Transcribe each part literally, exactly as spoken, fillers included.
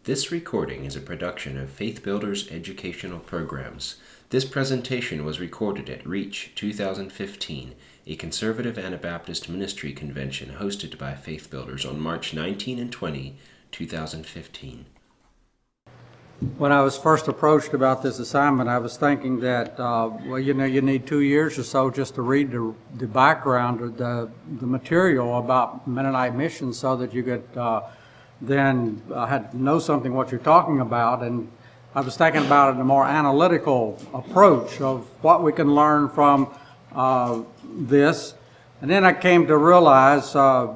This recording is a production of Faith Builders Educational Programs. This presentation was recorded at REACH twenty fifteen, a conservative Anabaptist ministry convention hosted by Faith Builders on March nineteenth and twentieth, twenty fifteen. When I was first approached about this assignment, I was thinking that, uh, well, you know, you need two years or so just to read the, the background or the, the material about Mennonite missions so that you could uh, then uh, had know something what you're talking about. And I was thinking about it in a more analytical approach of what we can learn from uh, this. And then I came to realize uh,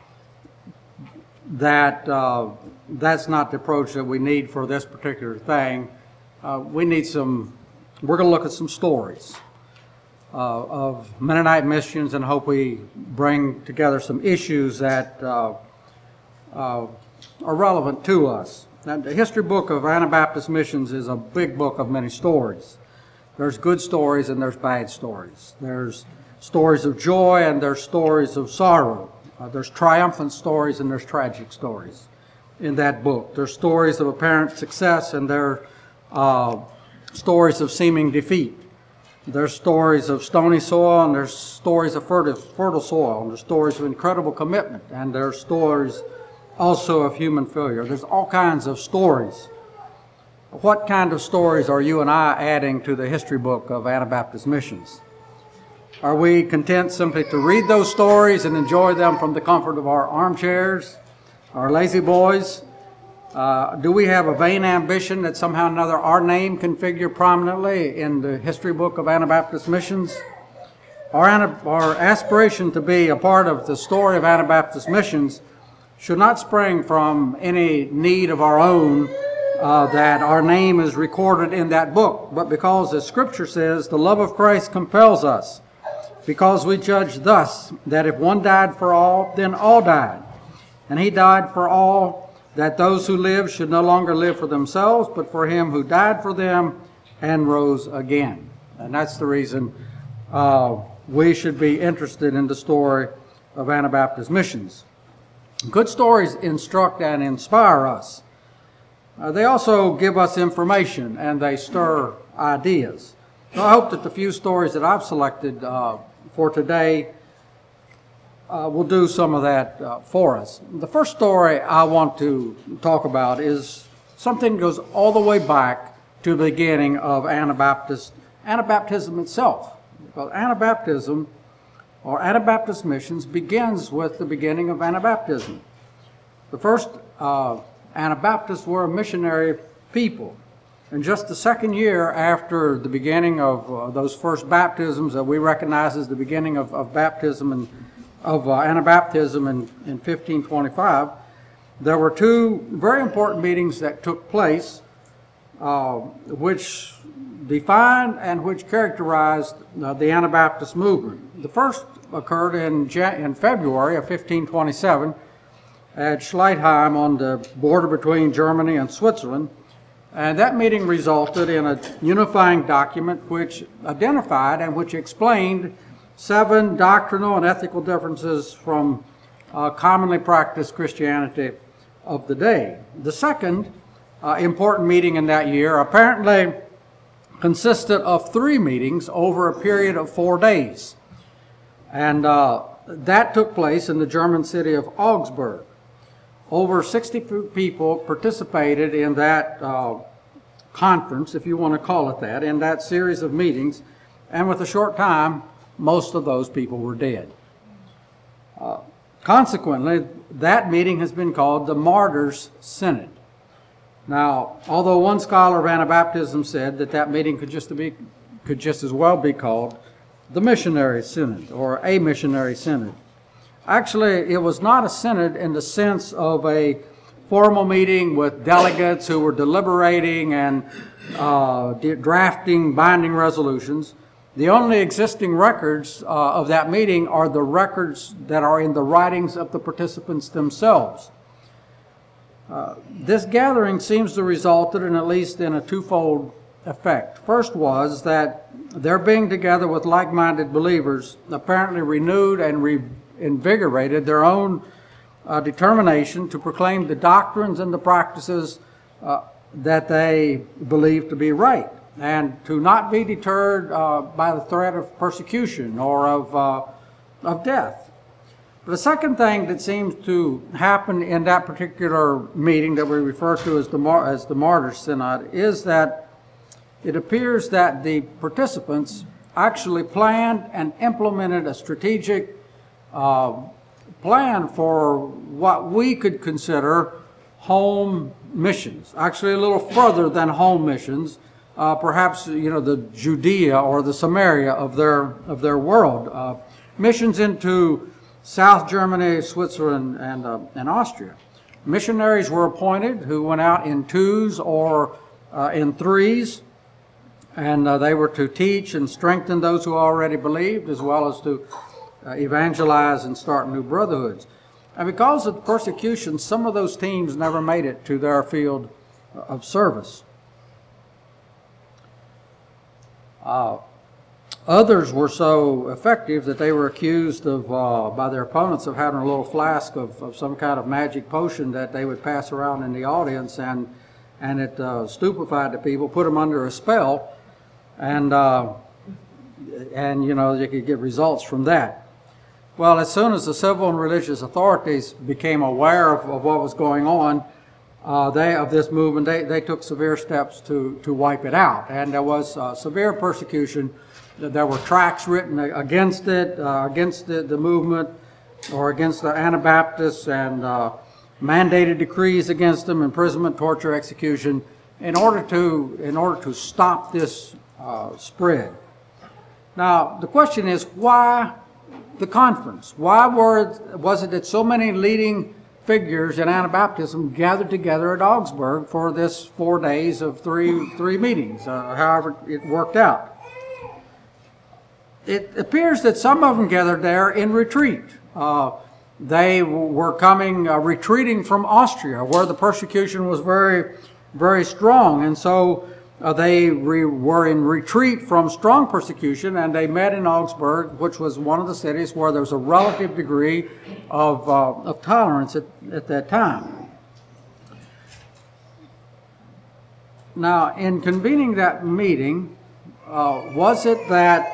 that uh, that's not the approach that we need for this particular thing. Uh, we need some, we're going to look at some stories uh, of Mennonite missions and hope we bring together some issues that uh, uh, are relevant to us. Now, the history book of Anabaptist missions is a big book of many stories. There's good stories and there's bad stories. There's stories of joy and there's stories of sorrow. Uh, there's triumphant stories and there's tragic stories in that book. There's stories of apparent success and there are uh, stories of seeming defeat. There's stories of stony soil and there's stories of fertile, fertile soil. And there's stories of incredible commitment and there's stories also of human failure. There's all kinds of stories. What kind of stories are you and I adding to the history book of Anabaptist missions? Are we content simply to read those stories and enjoy them from the comfort of our armchairs, our lazy boys? Uh, do we have a vain ambition that somehow or another our name can figure prominently in the history book of Anabaptist missions? Our, our aspiration to be a part of the story of Anabaptist missions should not spring from any need of our own uh, that our name is recorded in that book, but because, as Scripture says, the love of Christ compels us, because we judge thus, that if one died for all, then all died. And he died for all, that those who live should no longer live for themselves, but for him who died for them and rose again. And that's the reason uh, we should be interested in the story of Anabaptist missions. Good stories instruct and inspire us. Uh, they also give us information and they stir ideas. So I hope that the few stories that I've selected uh, for today uh, will do some of that uh, for us. The first story I want to talk about is something that goes all the way back to the beginning of Anabaptist, Anabaptism itself. Because Anabaptism or Anabaptist missions begins with the beginning of Anabaptism. The first uh, Anabaptists were a missionary people. And just the second year after the beginning of uh, those first baptisms that we recognize as the beginning of, of baptism and of uh, Anabaptism in, in fifteen twenty-five, there were two very important meetings that took place uh, which defined and which characterized uh, the Anabaptist movement. The first occurred in, Jan- in February of fifteen twenty-seven at Schleitheim on the border between Germany and Switzerland. And that meeting resulted in a unifying document which identified and which explained seven doctrinal and ethical differences from uh, commonly practiced Christianity of the day. The second uh, important meeting in that year apparently consisted of three meetings over a period of four days. And uh, that took place in the German city of Augsburg. Over sixty people participated in that uh, conference, if you want to call it that, in that series of meetings. And with a short time, most of those people were dead. Uh, consequently, that meeting has been called the Martyrs' Synod. Now, although one scholar of Anabaptism said that that meeting could just be, could just as well be called the Missionary Synod or a Missionary Synod. Actually, it was not a synod in the sense of a formal meeting with delegates who were deliberating and uh, drafting binding resolutions. The only existing records uh, of that meeting are the records that are in the writings of the participants themselves. Uh, this gathering seems to have resulted in at least in a twofold effect. First was that their being together with like-minded believers apparently renewed and reinvigorated their own uh, determination to proclaim the doctrines and the practices uh, that they believe to be right, and to not be deterred uh, by the threat of persecution or of, uh, of death. But the second thing that seems to happen in that particular meeting that we refer to as the, Mar- as the Martyrs' Synod is that it appears that the participants actually planned and implemented a strategic uh, plan for what we could consider home missions, actually a little further than home missions, uh, perhaps, you know, the Judea or the Samaria of their, of their world. Uh, missions into South Germany, Switzerland, and, uh, and Austria. Missionaries were appointed who went out in twos or uh, in threes, and uh, they were to teach and strengthen those who already believed, as well as to uh, evangelize and start new brotherhoods. And because of persecution, some of those teams never made it to their field of service. Uh, Others were so effective that they were accused of, uh, by their opponents, of having a little flask of, of some kind of magic potion that they would pass around in the audience, and and it uh, stupefied the people, put them under a spell, and uh, and you know you could get results from that. Well, as soon as the civil and religious authorities became aware of, of what was going on, uh, they of this movement, they, they took severe steps to to wipe it out, and there was uh, severe persecution. There were tracts written against it, uh, against the, the movement, or against the Anabaptists, and uh, mandated decrees against them, imprisonment, torture, execution, in order to in order to stop this uh, spread. Now, the question is, why the conference? Why were was it that so many leading figures in Anabaptism gathered together at Augsburg for this four days of three three meetings? Uh, however, it worked out. It appears that some of them gathered there in retreat. Uh, they w- were coming, uh, retreating from Austria, where the persecution was very, very strong. And so uh, they re- were in retreat from strong persecution, and they met in Augsburg, which was one of the cities where there was a relative degree of, uh, of tolerance at, at that time. Now, in convening that meeting, uh, was it that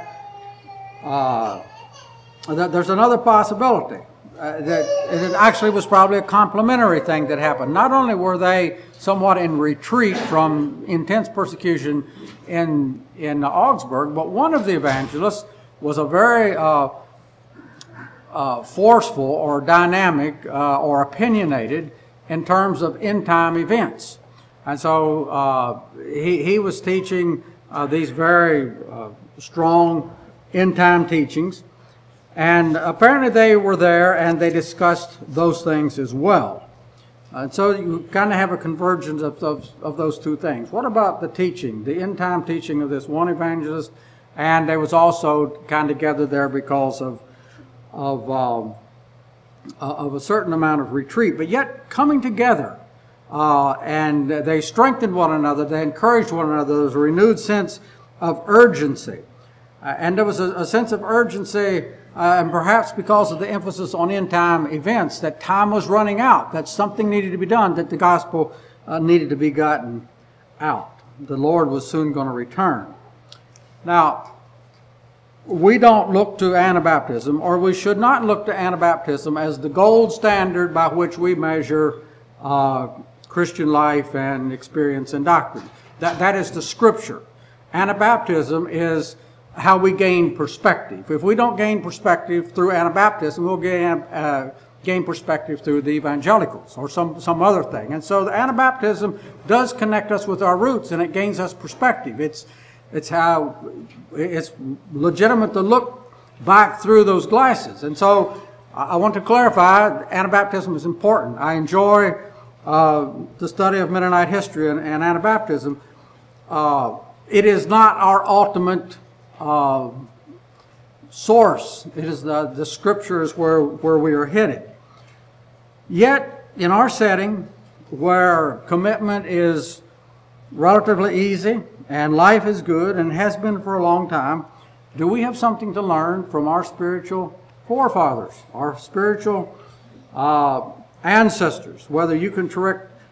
Uh, there's another possibility. Uh, that it actually was probably a complementary thing that happened. Not only were they somewhat in retreat from intense persecution in in Augsburg, but one of the evangelists was a very uh, uh, forceful or dynamic uh, or opinionated in terms of end time events, and so uh, he he was teaching uh, these very uh, strong end-time teachings, and apparently they were there and they discussed those things as well. And so you kind of have a convergence of those, of those two things. What about the teaching, the end-time teaching of this one evangelist? And they was also kind of gathered there because of of um, of a certain amount of retreat, but yet coming together, uh, and they strengthened one another, they encouraged one another. There was a renewed sense of urgency. Uh, and there was a, a sense of urgency, uh, and perhaps because of the emphasis on end-time events, that time was running out, that something needed to be done, that the gospel uh, needed to be gotten out. The Lord was soon going to return. Now, we don't look to Anabaptism, or we should not look to Anabaptism as the gold standard by which we measure uh, Christian life and experience and doctrine. That, that is the Scripture. Anabaptism is how we gain perspective. If we don't gain perspective through Anabaptism, we'll gain, uh, gain perspective through the evangelicals or some, some other thing. And so the Anabaptism does connect us with our roots, and it gains us perspective. It's, it's how it's legitimate to look back through those glasses. And so I want to clarify, Anabaptism is important. I enjoy uh, the study of Mennonite history and, and Anabaptism. Uh, it is not our ultimate Uh, source. It is the, the Scriptures where, where we are headed. Yet, in our setting, where commitment is relatively easy and life is good and has been for a long time, do we have something to learn from our spiritual forefathers, our spiritual uh, ancestors? Whether you can direct,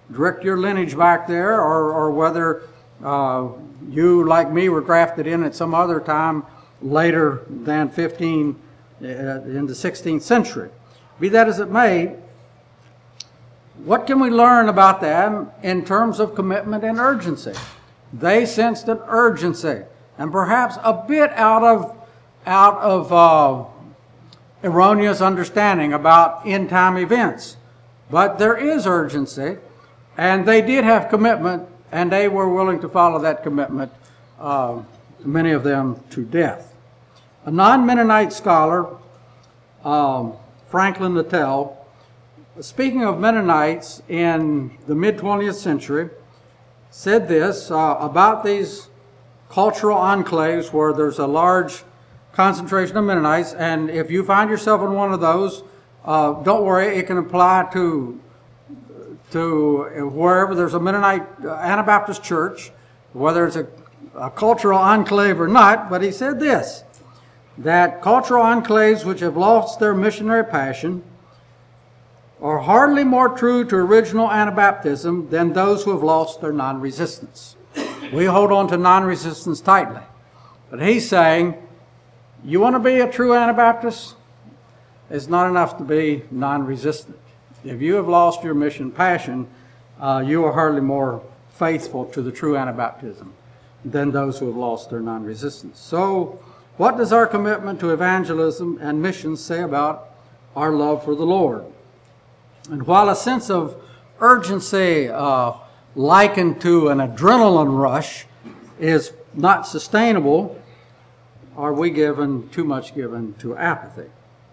direct your lineage back there, or, or whether uh, you, like me, were grafted in at some other time later than fifteen uh, in the sixteenth century. Be that as it may, what can we learn about them in terms of commitment and urgency? They sensed an urgency, and perhaps a bit out of out of uh, erroneous understanding about end-time events. But there is urgency, and they did have commitment, and they were willing to follow that commitment, uh, many of them to death. A non-Mennonite scholar, um, Franklin Littell, speaking of Mennonites in the mid-twentieth century, said this uh, about these cultural enclaves where there's a large concentration of Mennonites, and if you find yourself in one of those, uh, don't worry, it can apply to to wherever there's a Mennonite uh, Anabaptist church, whether it's a, a cultural enclave or not. But he said this, that cultural enclaves which have lost their missionary passion are hardly more true to original Anabaptism than those who have lost their non-resistance. We hold on to non-resistance tightly. But he's saying, you want to be a true Anabaptist? It's not enough to be non-resistant. If you have lost your mission passion, uh, you are hardly more faithful to the true Anabaptism than those who have lost their non-resistance. So, what does our commitment to evangelism and missions say about our love for the Lord? And while a sense of urgency uh, likened to an adrenaline rush is not sustainable, are we given too much given to apathy?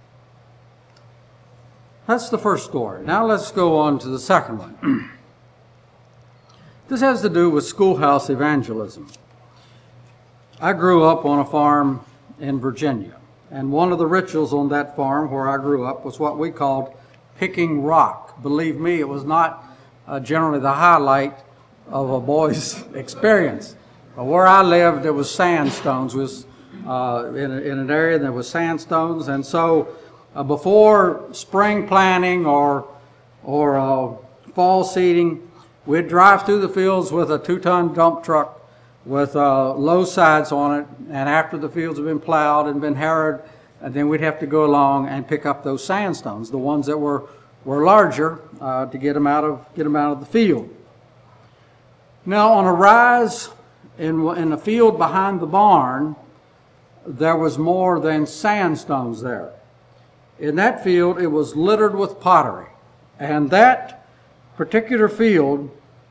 That's the first story. Now let's go on to the second one. This has to do with schoolhouse evangelism. I grew up on a farm in Virginia, and one of the rituals on that farm where I grew up was what we called picking rock. Believe me, it was not uh, generally the highlight of a boy's experience. But where I lived, there was sandstones. It was uh, in, a, in an area there was sandstones, and so uh, before spring planting or or uh, fall seeding, we'd drive through the fields with a two-ton dump truck with uh, low sides on it, and after the fields had been plowed and been harrowed, and then we'd have to go along and pick up those sandstones, the ones that were were larger, uh, to get them out of get them out of the field. Now, on a rise in in the field behind the barn, there was more than sandstones there. In that field, it was littered with pottery, and that particular field,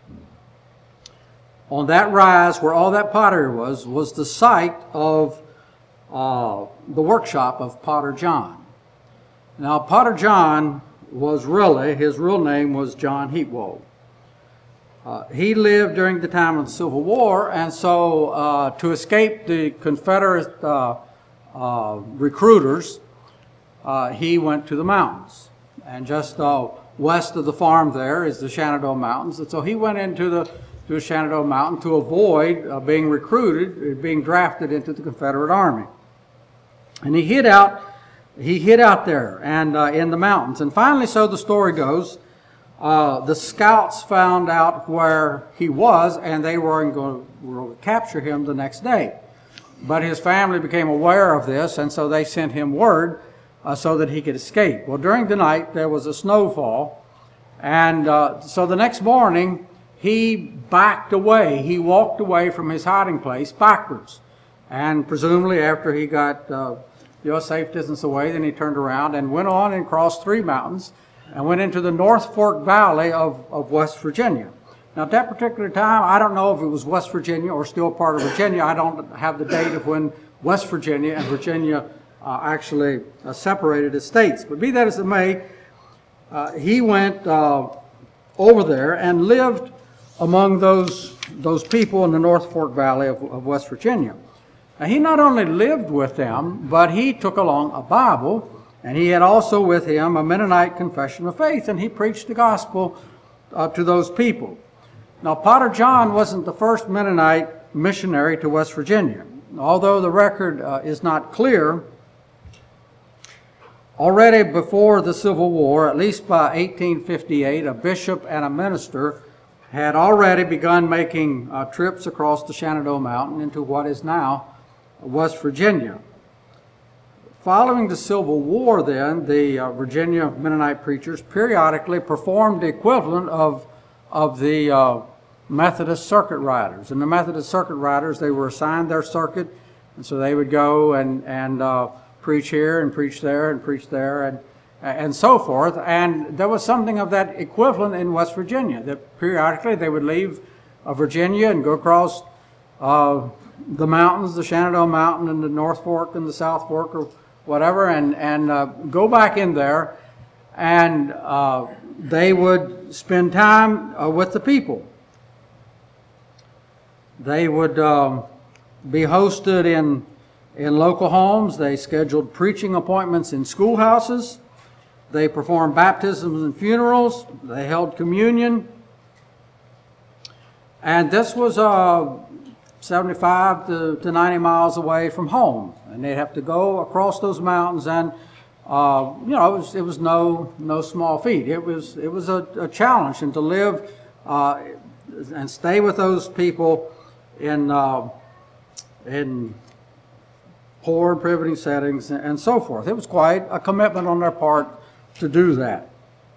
on that rise where all that pottery was, was the site of uh, the workshop of Potter John. Now, Potter John was really, his real name was John Heatwold. Uh, he lived during the time of the Civil War, and so uh, to escape the Confederate uh, uh, recruiters, uh, he went to the mountains. And just uh, west of the farm there is the Shenandoah Mountains, and so he went into the to the Shenandoah Mountain to avoid uh, being recruited, being drafted into the Confederate Army. And he hid out, he hid out there and uh, in the mountains. And finally, so the story goes, uh, the scouts found out where he was, and they were going to capture him the next day. But his family became aware of this, and so they sent him word uh, so that he could escape. Well, during the night, there was a snowfall, and uh, so the next morning, he backed away. He walked away from his hiding place backwards. And presumably after he got uh, you know, a safe distance away, then he turned around and went on and crossed three mountains and went into the North Fork Valley of, of West Virginia. Now, at that particular time, I don't know if it was West Virginia or still part of Virginia. I don't have the date of when West Virginia and Virginia uh, actually uh, separated as states. But be that as it may, uh, he went uh, over there and lived among those those people in the North Fork Valley of, of West Virginia. Now, he not only lived with them, but he took along a Bible, and he had also with him a Mennonite confession of faith, and he preached the gospel uh, to those people. Now, Potter John wasn't the first Mennonite missionary to West Virginia. Although the record uh, is not clear, already before the Civil War, at least by eighteen fifty-eight, a bishop and a minister had already begun making uh, trips across the Shenandoah Mountain into what is now West Virginia. Following the Civil War then, the uh, Virginia Mennonite preachers periodically performed the equivalent of, of the uh, Methodist circuit riders. And the Methodist circuit riders, they were assigned their circuit, and so they would go and, and uh, preach here and preach there and preach there and, and so forth. And there was something of that equivalent in West Virginia, that periodically they would leave uh, Virginia and go across uh, the mountains, the Shenandoah Mountain and the North Fork and the South Fork or whatever, and, and uh, go back in there, and uh, they would spend time uh, with the people. They would um, be hosted in, in local homes. They scheduled preaching appointments in schoolhouses. They performed baptisms and funerals. They held communion. And this was uh, seventy-five to ninety miles away from home. And they'd have to go across those mountains, and uh, you know, it was, it was no no small feat. It was it was a, a challenge, and to live uh, and stay with those people in uh, in poor and privileged settings and so forth. It was quite a commitment on their part to do that.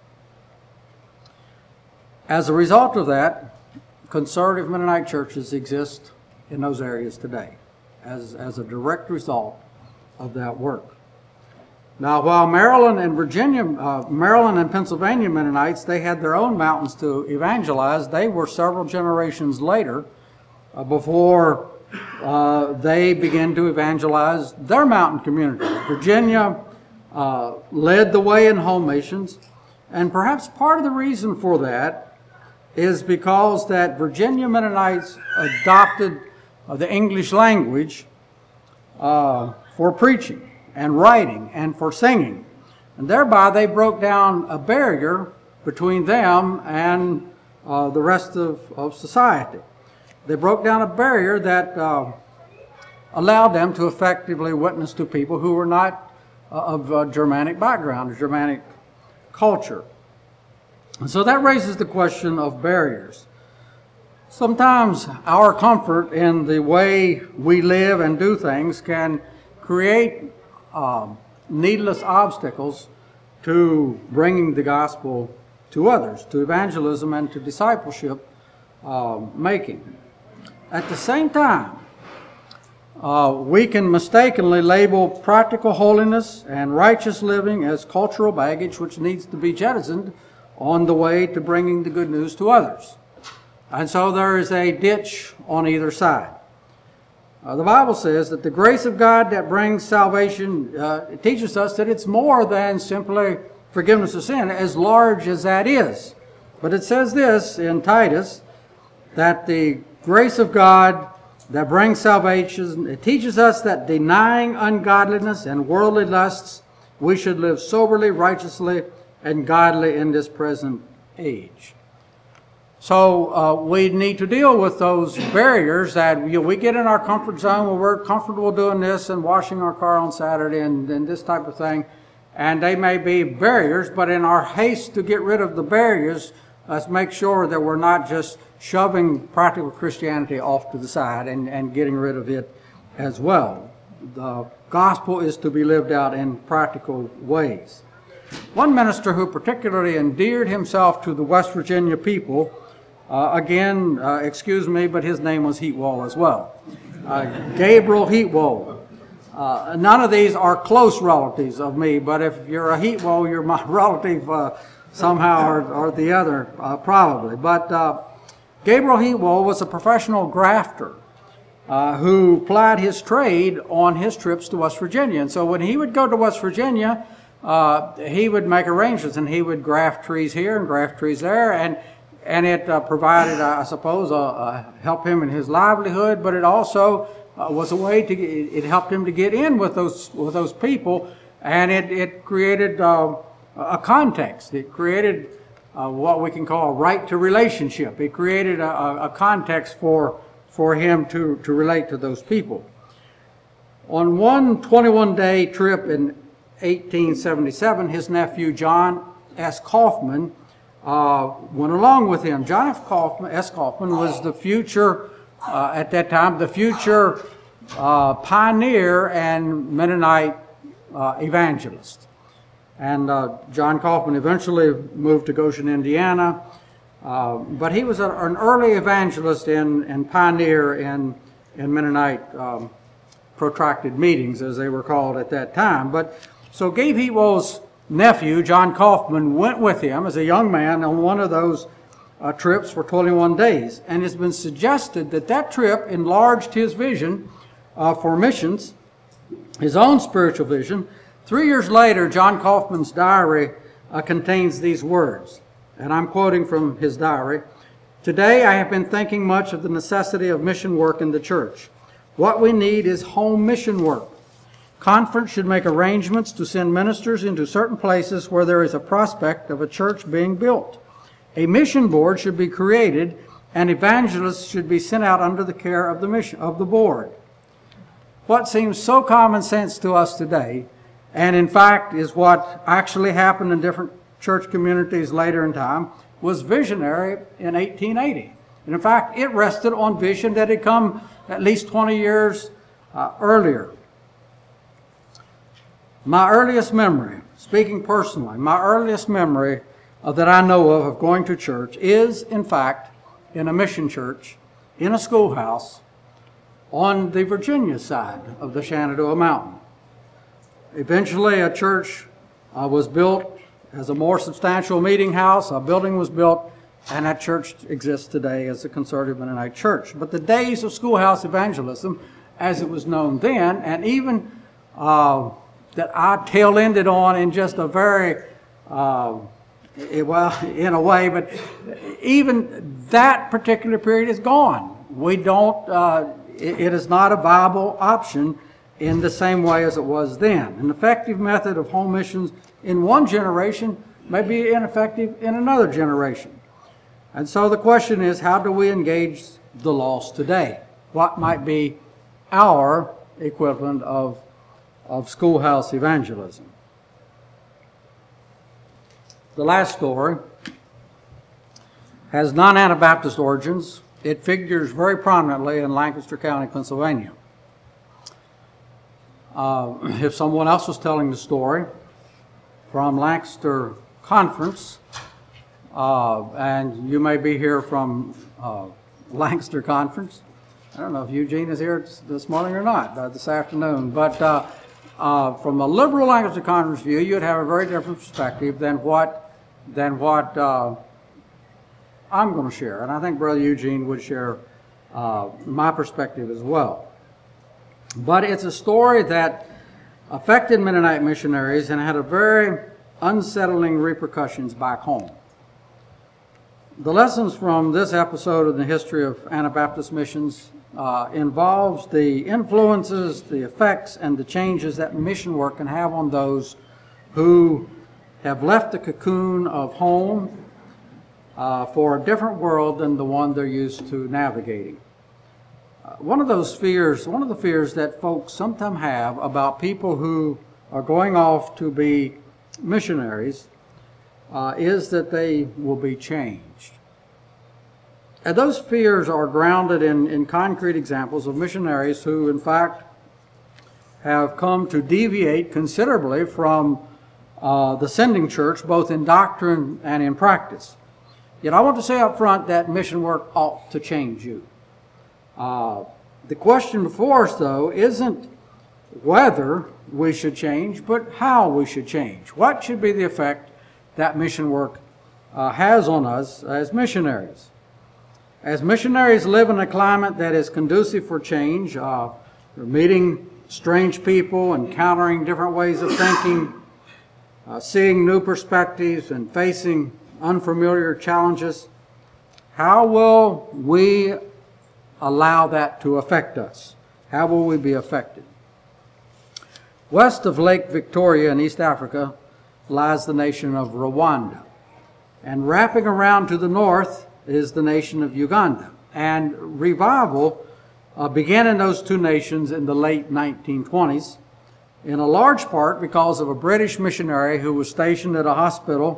As a result of that, conservative Mennonite churches exist in those areas today as, as a direct result of that work. Now, while Maryland and Virginia, uh, Maryland and Pennsylvania Mennonites, they had their own mountains to evangelize, they were several generations later uh, before uh, they began to evangelize their mountain community. Virginia uh, led the way in home missions, and perhaps part of the reason for that is because that Virginia Mennonites adopted uh, the English language uh, for preaching and writing and for singing. And thereby they broke down a barrier between them and uh, the rest of, of society. They broke down a barrier that uh, allowed them to effectively witness to people who were not uh, of uh, Germanic background, or Germanic culture. And so that raises the question of barriers. Sometimes our comfort in the way we live and do things can create um, needless obstacles to bringing the gospel to others, to evangelism and to discipleship uh, making. At the same time, uh, we can mistakenly label practical holiness and righteous living as cultural baggage which needs to be jettisoned on the way to bringing the good news to others. And so there is a ditch on either side. Uh, the Bible says that the grace of God that brings salvation uh, it teaches us that it's more than simply forgiveness of sin, as large as that is. But it says this in Titus, that the grace of God that brings salvation, it teaches us that denying ungodliness and worldly lusts, we should live soberly, righteously, and godly in this present age. So uh, we need to deal with those barriers that you know, we get in our comfort zone where we're comfortable doing this and washing our car on Saturday and, and this type of thing. And they may be barriers, but in our haste to get rid of the barriers, let's make sure that we're not just shoving practical Christianity off to the side and, and getting rid of it as well. The gospel is to be lived out in practical ways. One minister who particularly endeared himself to the West Virginia people, uh, again, uh, excuse me, but his name was Heatwall as well. Uh, Gabriel Heatwall. Uh, none of these are close relatives of me, but if you're a Heatwall, you're my relative uh, somehow or, or the other, uh, probably. But uh, Gabriel Heatwall was a professional grafter uh, who plied his trade on his trips to West Virginia. And so when he would go to West Virginia, Uh, he would make arrangements, and he would graft trees here and graft trees there, and and it uh, provided, uh, I suppose, uh, uh, helped him in his livelihood, but it also uh, was a way to get, it helped him to get in with those with those people, and it it created uh, a context. It created uh, what we can call a right to relationship. It created a, a context for for him to to relate to those people. On one twenty-one day trip in eighteen seventy-seven, his nephew John S. Kaufman uh, went along with him. John F. Kaufman, S. Kaufman was the future, uh, at that time, the future uh, pioneer and Mennonite uh, evangelist. And uh, John Kaufman eventually moved to Goshen, Indiana, uh, but he was a, an early evangelist and, and pioneer in, in Mennonite um, protracted meetings, as they were called at that time. But so Gabe Heatwell's nephew, John Kaufman, went with him as a young man on one of those uh, trips for twenty-one days. And it's been suggested that that trip enlarged his vision uh, for missions, his own spiritual vision. Three years later, John Kaufman's diary uh, contains these words, and I'm quoting from his diary. "Today I have been thinking much of the necessity of mission work in the church. What we need is home mission work. Conference should make arrangements to send ministers into certain places where there is a prospect of a church being built. A mission board should be created, and evangelists should be sent out under the care of the mission of the board." What seems so common sense to us today, and in fact is what actually happened in different church communities later in time, was visionary in eighteen eighty. And in fact, it rested on vision that had come at least twenty years uh, earlier. My earliest memory, speaking personally, my earliest memory uh, that I know of of going to church is, in fact, in a mission church, in a schoolhouse, on the Virginia side of the Shenandoah Mountain. Eventually, a church uh, was built as a more substantial meeting house. A building was built, and that church exists today as a conservative Mennonite church. But the days of schoolhouse evangelism, as it was known then, and even uh, that I tail-ended on in just a very, uh, it, well, in a way, but even that particular period is gone. We don't, uh, it, it is not a viable option in the same way as it was then. An effective method of home missions in one generation may be ineffective in another generation. And so the question is, how do we engage the lost today? What might be our equivalent of, of schoolhouse evangelism? The last story has non-Anabaptist origins. It figures very prominently in Lancaster County, Pennsylvania. Uh, if someone else was telling the story from Lancaster Conference, uh, and you may be here from uh, Lancaster Conference. I don't know if Eugene is here this morning or not, uh, this afternoon, but uh, uh, from a liberal Lancaster Conference view, you'd have a very different perspective than what, than what uh, I'm going to share. And I think Brother Eugene would share uh, my perspective as well. But it's a story that affected Mennonite missionaries and had a very unsettling repercussions back home. The lessons from this episode of the history of Anabaptist missions uh, involves the influences, the effects, and the changes that mission work can have on those who have left the cocoon of home uh, for a different world than the one they're used to navigating. One of those fears, one of the fears that folks sometimes have about people who are going off to be missionaries uh, is that they will be changed. And those fears are grounded in, in concrete examples of missionaries who, in fact, have come to deviate considerably from uh, the sending church, both in doctrine and in practice. Yet I want to say up front that mission work ought to change you. Uh, the question before us, though, isn't whether we should change, but how we should change. What should be the effect that mission work uh, has on us as missionaries? As missionaries live in a climate that is conducive for change, uh, meeting strange people, encountering different ways of thinking, uh, seeing new perspectives, and facing unfamiliar challenges, how will we allow that to affect us? How will we be affected? West of Lake Victoria in East Africa lies the nation of Rwanda. And wrapping around to the north is the nation of Uganda. And revival uh, began in those two nations in the late nineteen twenties, in a large part because of a British missionary who was stationed at a hospital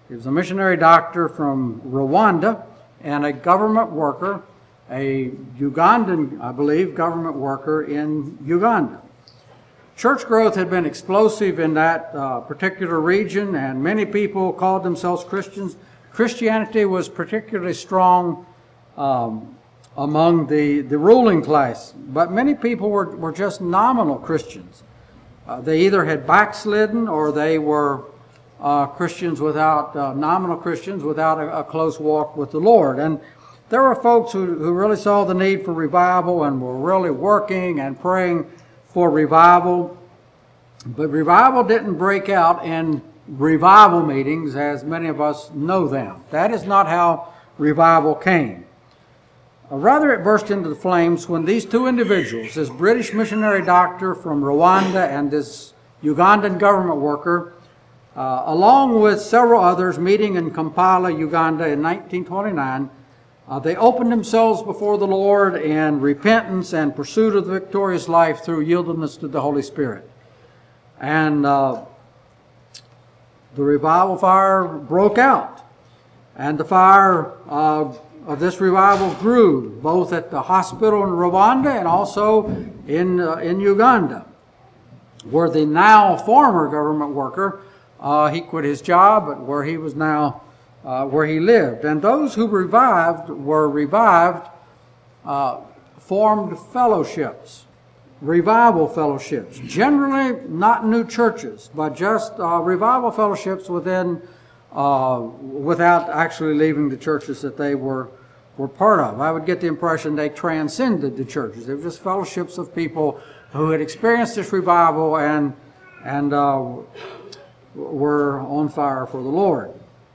He was a missionary doctor from Rwanda and a government worker, a Ugandan, I believe, government worker in Uganda. Church growth had been explosive in that uh, particular region, and many people called themselves Christians. Christianity was particularly strong um, among the, the ruling class, but many people were, were just nominal Christians. Uh, they either had backslidden or they were uh, Christians without, uh, nominal Christians without a, a close walk with the Lord. And there were folks who, who really saw the need for revival and were really working and praying for revival. But revival didn't break out in revival meetings as many of us know them. That is not how revival came. Uh, rather, it burst into the flames when these two individuals, this British missionary doctor from Rwanda and this Ugandan government worker, uh, along with several others meeting in Kampala, Uganda in nineteen twenty-nine, Uh, they opened themselves before the Lord in repentance and pursuit of the victorious life through yieldedness to the Holy Spirit. And uh, the revival fire broke out. And the fire uh, of this revival grew, both at the hospital in Rwanda and also in, uh, in Uganda, where the now former government worker, uh, he quit his job, but where he was now Uh, where he lived. And those who revived were revived, uh, formed fellowships, revival fellowships, generally not new churches, but just uh, revival fellowships within, uh, without actually leaving the churches that they were, were part of. I would get the impression they transcended the churches. They were just fellowships of people who had experienced this revival and, and uh, were on fire for the Lord.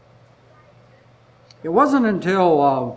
It wasn't until uh,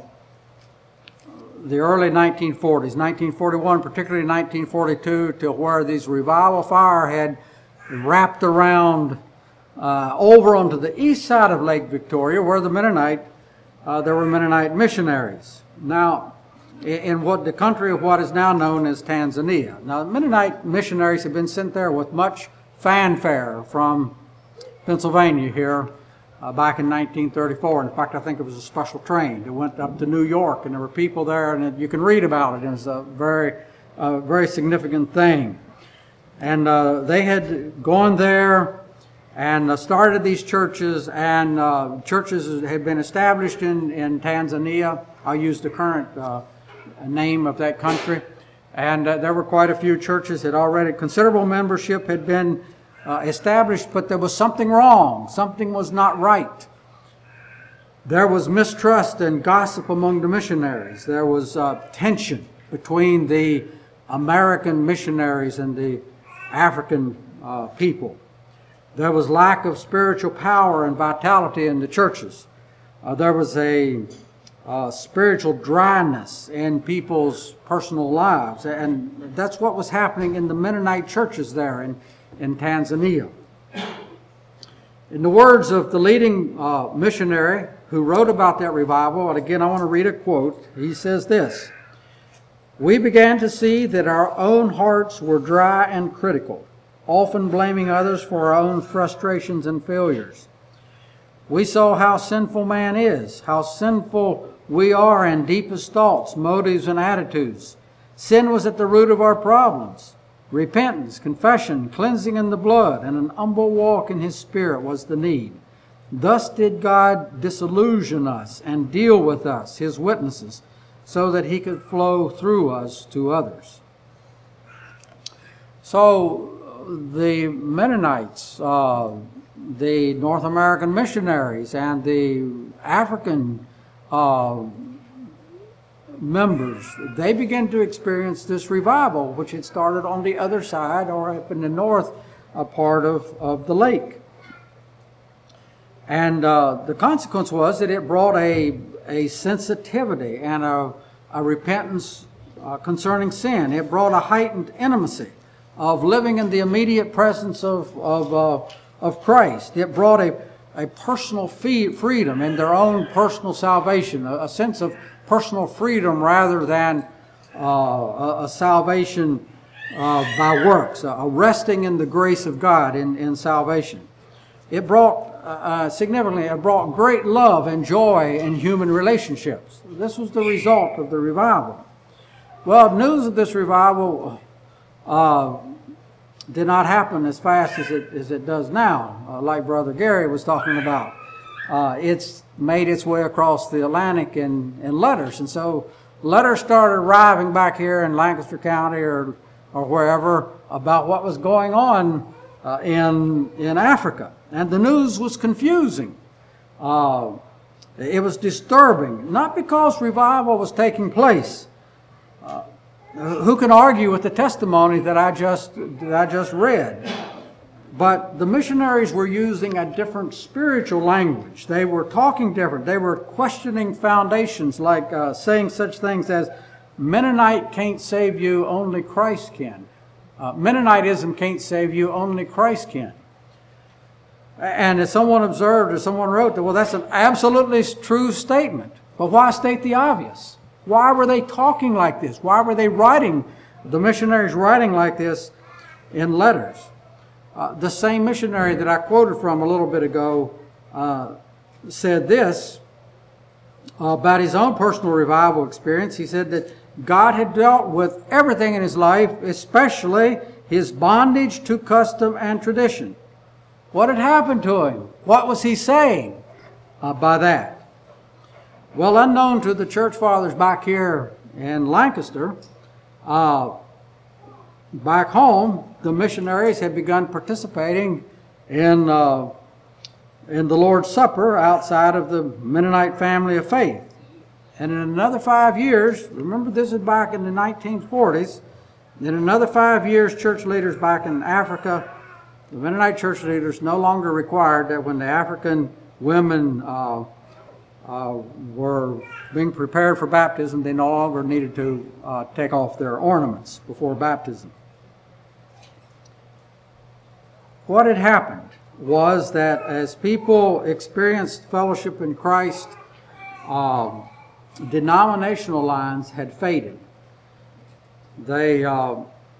the early nineteen forties, nineteen forty-one, particularly nineteen forty-two, till where these revival fire had wrapped around uh, over onto the east side of Lake Victoria, where the Mennonite, uh, there were Mennonite missionaries. Now, in what the country of what is now known as Tanzania. Now, Mennonite missionaries have been sent there with much fanfare from Pennsylvania here. Uh, back in nineteen thirty-four. In fact, I think it was a special train that went up to New York, and there were people there, and you can read about it. It was a very, uh, very significant thing. And uh, they had gone there and uh, started these churches, and uh, churches had been established in, in Tanzania. I'll use the current uh, name of that country. And uh, there were quite a few churches that already, considerable membership had been Uh, established, but there was something wrong. Something was not right. There was mistrust and gossip among the missionaries. There was uh, tension between the American missionaries and the African uh, people. There was lack of spiritual power and vitality in the churches. Uh, there was a uh, spiritual dryness in people's personal lives, and that's what was happening in the Mennonite churches there in in Tanzania. In the words of the leading uh, missionary who wrote about that revival, and again I want to read a quote, he says this: "We began to see that our own hearts were dry and critical, often blaming others for our own frustrations and failures. We saw how sinful man is, how sinful we are in deepest thoughts, motives, and attitudes. Sin was at the root of our problems. Repentance, confession, cleansing in the blood, and an humble walk in His Spirit was the need. Thus did God disillusion us and deal with us, His witnesses, so that He could flow through us to others." So the Mennonites, uh, the North American missionaries, and the African uh, members, they began to experience this revival, which had started on the other side or up in the north uh, part of, of the lake. And uh, the consequence was that it brought a, a sensitivity and a, a repentance uh, concerning sin. It brought a heightened intimacy of living in the immediate presence of, of, uh, of Christ. It brought a, a personal fee- freedom in their own personal salvation, a, a sense of personal freedom rather than uh, a, a salvation uh, by works, a, a resting in the grace of God in, in salvation. It brought uh, significantly, it brought great love and joy in human relationships. This was the result of the revival. Well, news of this revival uh, did not happen as fast as it, as it does now, uh, like Brother Gary was talking about. Uh, it's made its way across the Atlantic in, in letters, and so letters started arriving back here in Lancaster County or, or wherever about what was going on uh, in, in Africa. And the news was confusing. Uh, it was disturbing, not because revival was taking place. Uh, who can argue with the testimony that I just, that I just read? But the missionaries were using a different spiritual language. They were talking different. They were questioning foundations, like uh, saying such things as, Mennonite can't save you, only Christ can. Uh, Mennonitism can't save you, only Christ can. And as someone observed or someone wrote, that, well, that's an absolutely true statement. But why state the obvious? Why were they talking like this? Why were they writing, the missionaries writing like this in letters? Uh, the same missionary that I quoted from a little bit ago uh, said this about his own personal revival experience. He said that God had dealt with everything in his life, especially his bondage to custom and tradition. What had happened to him? What was he saying uh, by that? Well, unknown to the church fathers back here in Lancaster, uh, back home, the missionaries had begun participating in, uh, in the Lord's Supper outside of the Mennonite family of faith. And in another five years, remember this is back in the nineteen forties, in another five years, church leaders back in Africa, the Mennonite church leaders no longer required that when the African women uh, uh, were being prepared for baptism, they no longer needed to uh, take off their ornaments before baptism. What had happened was that as people experienced fellowship in Christ, um, denominational lines had faded. They uh,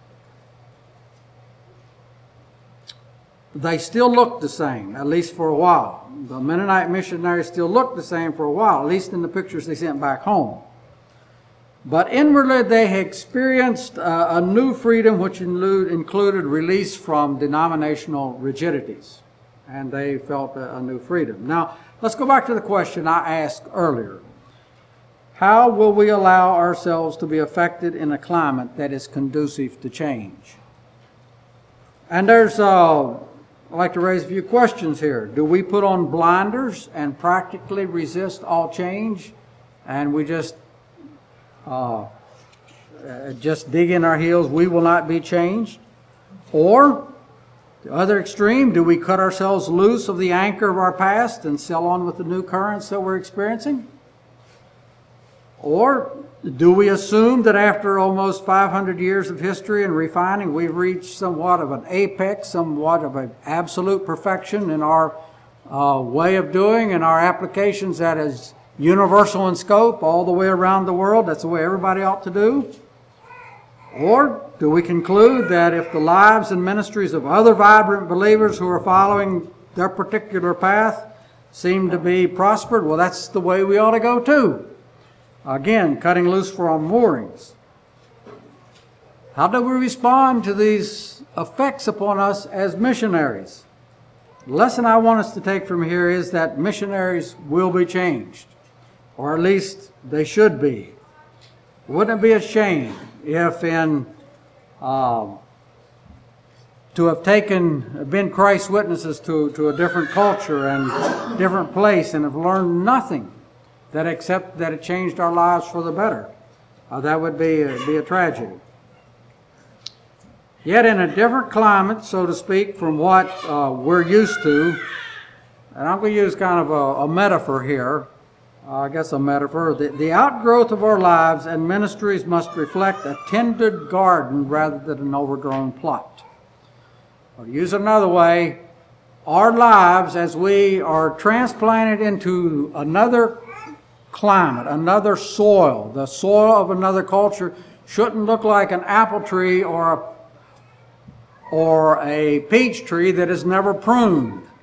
they still looked the same, at least for a while. The Mennonite missionaries still looked the same for a while, at least in the pictures they sent back home. But inwardly they had experienced uh, a new freedom which include, included release from denominational rigidities. And they felt a, a new freedom. Now, let's go back to the question I asked earlier. How will we allow ourselves to be affected in a climate that is conducive to change? And there's, uh, I'd like to raise a few questions here. Do we put on blinders and practically resist all change? And we just, uh, just dig in our heels, we will not be changed? Or, the other extreme, do we cut ourselves loose of the anchor of our past and sail on with the new currents that we're experiencing? Or do we assume that after almost five hundred years of history and refining, we've reached somewhat of an apex, somewhat of an absolute perfection in our uh, way of doing and our applications that is universal in scope all the way around the world? That's the way everybody ought to do? Or do we conclude that if the lives and ministries of other vibrant believers who are following their particular path seem to be prospered, well, that's the way we ought to go too? Again, cutting loose from moorings. How do we respond to these effects upon us as missionaries? The lesson I want us to take from here is that missionaries will be changed, or at least they should be. Wouldn't it be a shame if in um, to have taken, been Christ's witnesses to, to a different culture and different place and have learned nothing that except that it changed our lives for the better? Uh, that would be a, be a tragedy. Yet in a different climate, so to speak, from what uh, we're used to, and I'm going to use kind of a, a metaphor here, uh, I guess a metaphor, the, the outgrowth of our lives and ministries must reflect a tended garden rather than an overgrown plot. Or to use it another way, our lives as we are transplanted into another climate, another soil, the soil of another culture, shouldn't look like an apple tree or a, or a peach tree that is never pruned.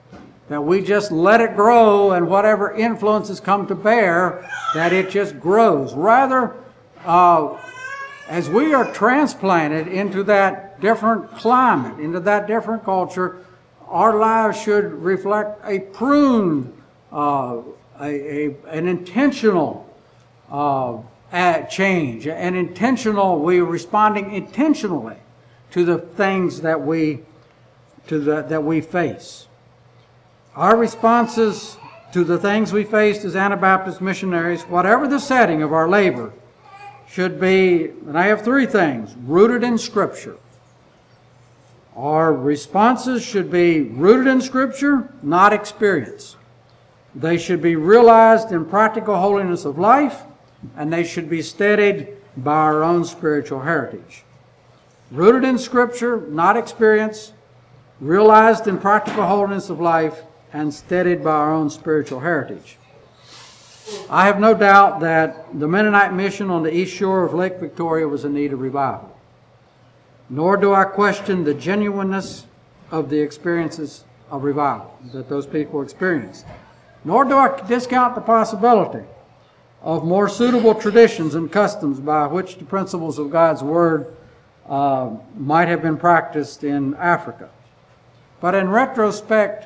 that we just let it grow, and whatever influences come to bear, that it just grows. Rather, uh, as we are transplanted into that different climate, into that different culture, our lives should reflect a pruned, uh, a, a, an intentional uh, change, an intentional, we are responding intentionally to the things that we, to the, that we face. Our responses to the things we faced as Anabaptist missionaries, whatever the setting of our labor, should be, and I have three things, rooted in Scripture. Our responses should be rooted in Scripture, not experience. They should be realized in practical holiness of life, and they should be steadied by our own spiritual heritage. Rooted in Scripture, not experience, realized in practical holiness of life, and steadied by our own spiritual heritage. I have no doubt that the Mennonite mission on the east shore of Lake Victoria was in need of revival. Nor do I question the genuineness of the experiences of revival that those people experienced. Nor do I discount the possibility of more suitable traditions and customs by which the principles of God's Word uh, might have been practiced in Africa. But in retrospect,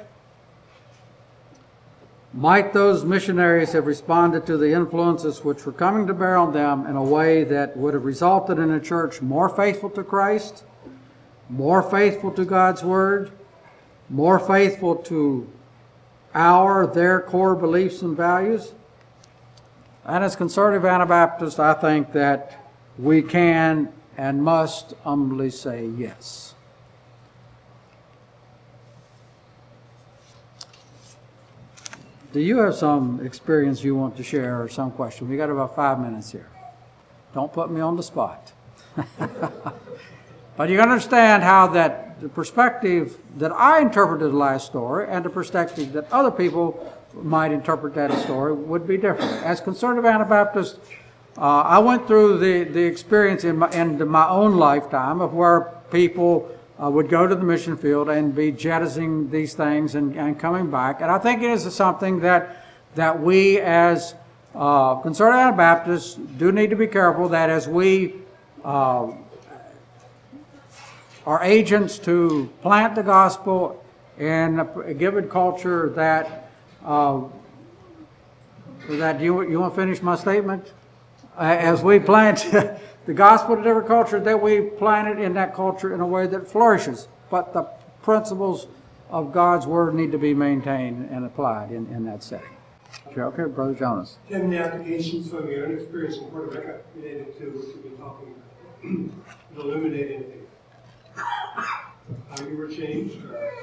might those missionaries have responded to the influences which were coming to bear on them in a way that would have resulted in a church more faithful to Christ, more faithful to God's Word, more faithful to our, their core beliefs and values? And as conservative Anabaptists, I think that we can and must humbly say yes. Do you have some experience you want to share or some question? We got about five minutes here. Don't put me on the spot. But you understand how that the perspective that I interpreted the last story and the perspective that other people might interpret that story would be different. As conservative Anabaptist, uh, I went through the, the experience in my, in my own lifetime of where people Uh, would go to the mission field and be jettisoning these things and, and coming back. And I think it is something that that we as uh, conservative Anabaptists do need to be careful that as we uh, are agents to plant the gospel in a, a given culture that uh, that you you want to finish my statement? Uh, as we plant the gospel to different culture, that we plant it in that culture in a way that flourishes. But the principles of God's Word need to be maintained and applied in, in that setting. Okay, Brother Jonas. Do you have any applications from your own experience in Puerto Rico related to what you've been talking about? Illuminate anything? How you were changed?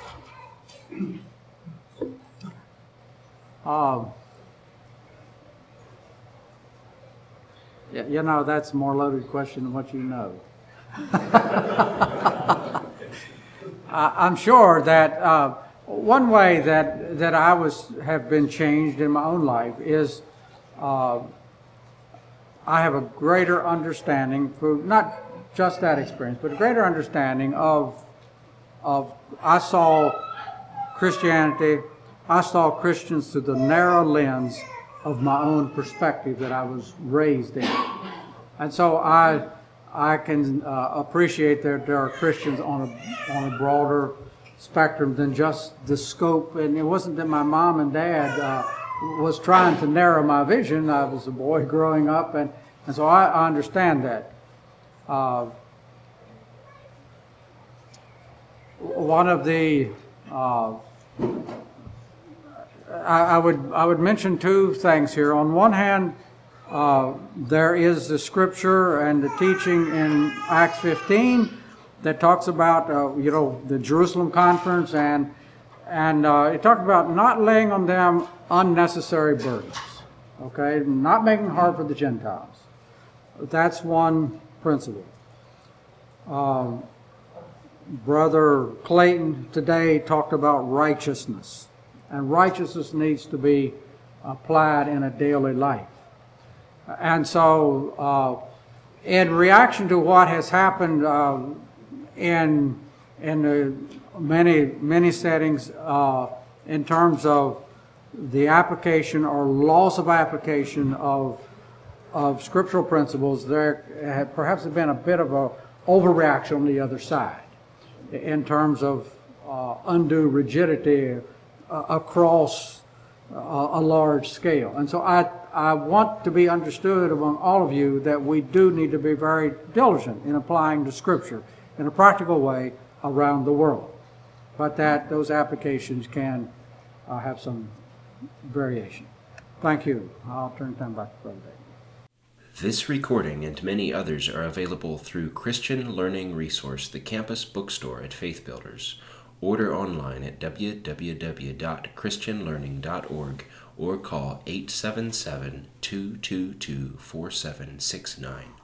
Um, Yeah, you know, that's a more loaded question than what you know. I'm sure that uh, one way that that I was have been changed in my own life is uh, I have a greater understanding for not just that experience, but a greater understanding of of I saw Christianity, I saw Christians through the narrow lens of my own perspective that I was raised in. And so I I can uh, appreciate that there are Christians on a on a broader spectrum than just the scope. And it wasn't that my mom and dad uh, was trying to narrow my vision. I was a boy growing up, and, and so I, I understand that. Uh, one of the uh, I, I would I would mention two things here. On one hand, uh, there is the scripture and the teaching in Acts fifteen that talks about uh, you know the Jerusalem conference, and and uh, it talked about not laying on them unnecessary burdens. Okay, not making it hard for the Gentiles. That's one principle. Um, Brother Clayton today talked about righteousness. And righteousness needs to be applied in a daily life. And so, uh, in reaction to what has happened uh, in in the many many settings uh, in terms of the application or loss of application of, of scriptural principles, there had perhaps been a bit of a overreaction on the other side in terms of uh, undue rigidity uh, across uh, a large scale. And so I, I want to be understood among all of you that we do need to be very diligent in applying the Scripture in a practical way around the world, but that those applications can uh, have some variation. Thank you. I'll turn time back to Brother David. This recording and many others are available through Christian Learning Resource, the campus bookstore at Faith Builders. Order online at w w w dot christian learning dot org or call eight seven seven, two two two, four seven six nine.